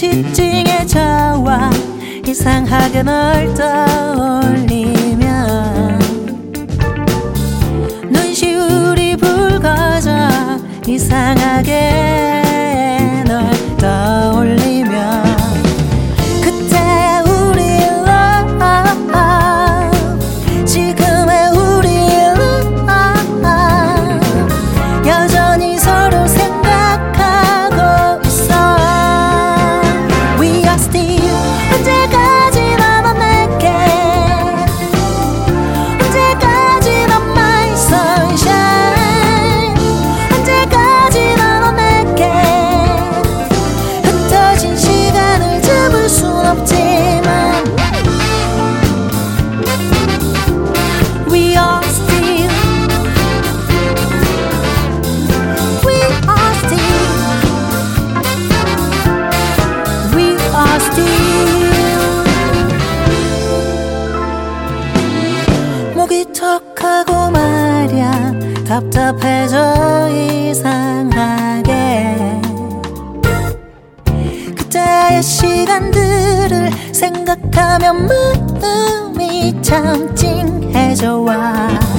찡해져와 이상하게 널 떠올리면 눈시울이 붉어져 이상하게 널 떠올리면 그때의 우리 love 지금의 우리 love 여전히 서로 생각하고 있어. We are still 언제까지나 넌 내게 언제까지나 my sunshine 언제까지나 넌 내게 흩어진 시간을 잡을 순 없지만 We are still We are still We are still 목이 턱하고 말야 답답해져 이상하게 그때의 시간들을 생각하면 마음이 참 찡해져와